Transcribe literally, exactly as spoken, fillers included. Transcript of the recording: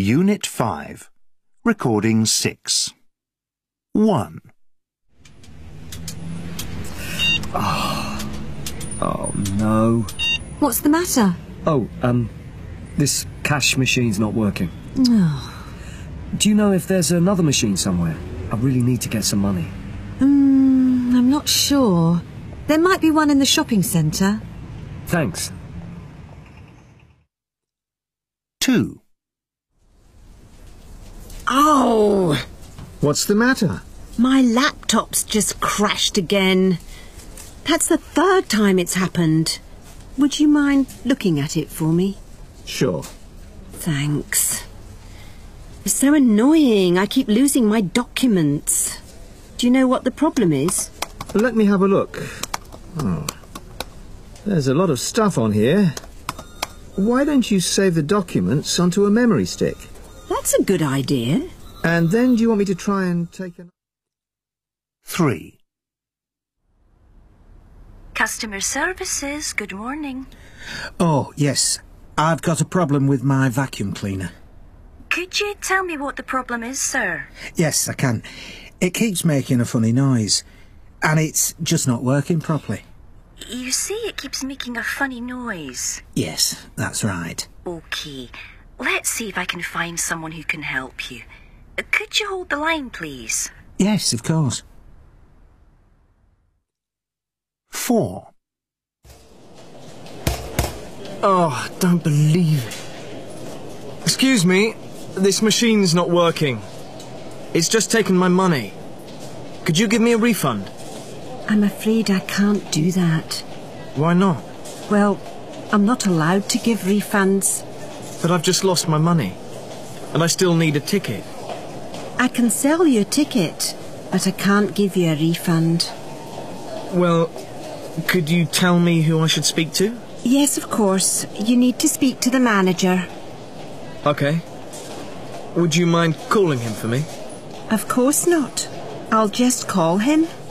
Unit five. Recording six. one. Oh. Oh, no. What's the matter? Oh, um, this cash machine's not working. Oh. Do you know if there's another machine somewhere? I really need to get some money. Hmm, I'm not sure. There might be one in the shopping centre. Thanks. two. Oh! What's the matter? My laptop's just crashed again. That's the third time it's happened. Would you mind looking at it for me? Sure. Thanks. It's so annoying. I keep losing my documents. Do you know what the problem is? Let me have a look. Oh. There's a lot of stuff on here. Why don't you save the documents onto a memory stick? That's a good idea. And then do you want me to try and take an... three. Customer services, good morning. Oh, yes. I've got a problem with my vacuum cleaner. Could you tell me what the problem is, sir? Yes, I can. It keeps making a funny noise, and it's just not working properly. You say it keeps making a funny noise. Yes, that's right. OK. Let's see if I can find someone who can help you. Could you hold the line, please? Yes, of course. four. Oh, don't believe it. Excuse me, this machine's not working. It's just taken my money. Could you give me a refund? I'm afraid I can't do that. Why not? Well, I'm not allowed to give refunds. But I've just lost my money. And I still need a ticket. I can sell you a ticket, but I can't give you a refund. Well, could you tell me who I should speak to? Yes, of course. You need to speak to the manager. Okay. Would you mind calling him for me? Of course not. I'll just call him.